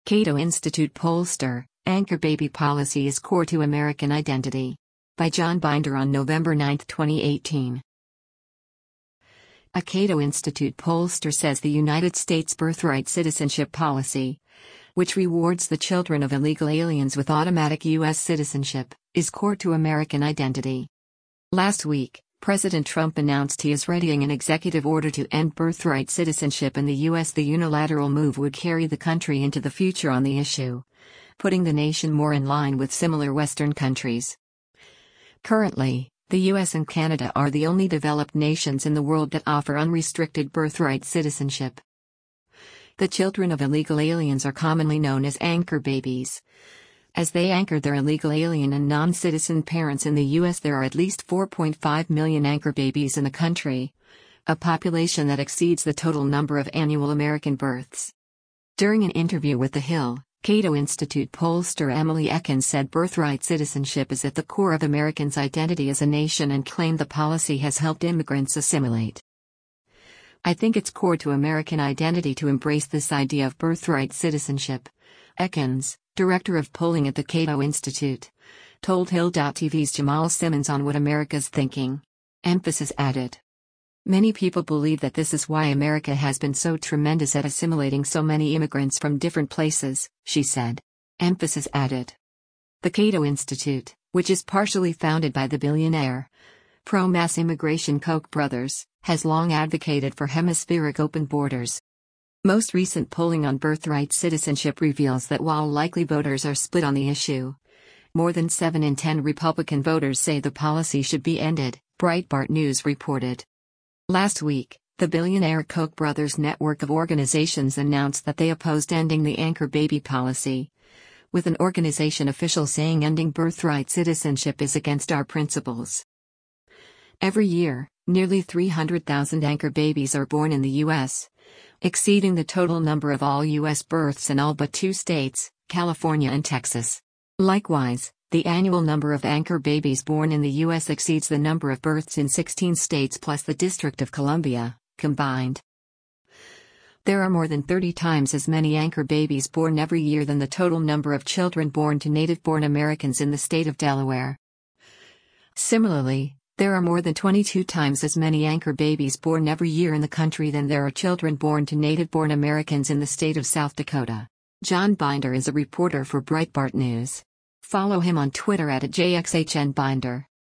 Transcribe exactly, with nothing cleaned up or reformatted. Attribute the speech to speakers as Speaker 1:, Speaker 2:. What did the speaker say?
Speaker 1: Cato Institute pollster, Anchor baby policy is core to American identity. By John Binder on November ninth, twenty eighteen. A Cato Institute pollster says the United States birthright citizenship policy, which rewards the children of illegal aliens with automatic U S citizenship, is core to American identity. Last week, President Trump announced he is readying an executive order to end birthright citizenship in the U S. The unilateral move would carry the country into the future on the issue, putting the nation more in line with similar Western countries. Currently, the U S and Canada are the only developed nations in the world that offer unrestricted birthright citizenship. The children of illegal aliens are commonly known as anchor babies. As they anchor their illegal alien and non-citizen parents in the U S, there are at least four point five million anchor babies in the country, a population that exceeds the total number of annual American births. During an interview with The Hill, Cato Institute pollster Emily Ekins said birthright citizenship is at the core of Americans' identity as a nation and claimed the policy has helped immigrants assimilate. "I think it's core to American identity to embrace this idea of birthright citizenship," Ekins, director of polling at the Cato Institute, told Hill T V's Jamal Simmons on What America's Thinking. Emphasis added. "Many people believe that this is why America has been so tremendous at assimilating so many immigrants from different places," she said. Emphasis added. The Cato Institute, which is partially founded by the billionaire, pro-mass immigration Koch brothers, has long advocated for hemispheric open borders. Most recent polling on birthright citizenship reveals that while likely voters are split on the issue, more than seven in ten Republican voters say the policy should be ended, Breitbart News reported. Last week, the billionaire Koch brothers network of organizations announced that they opposed ending the anchor baby policy, with an organization official saying ending birthright citizenship is against our principles. Every year, nearly three hundred thousand anchor babies are born in the U S, exceeding the total number of all U S births in all but two states, California and Texas. Likewise, the annual number of anchor babies born in the U S exceeds the number of births in sixteen states plus the District of Columbia, combined. There are more than thirty times as many anchor babies born every year than the total number of children born to native-born Americans in the state of Delaware. Similarly, there are more than twenty-two times as many anchor babies born every year in the country than there are children born to native-born Americans in the state of South Dakota. John Binder is a reporter for Breitbart News. Follow him on Twitter at J X H N Binder.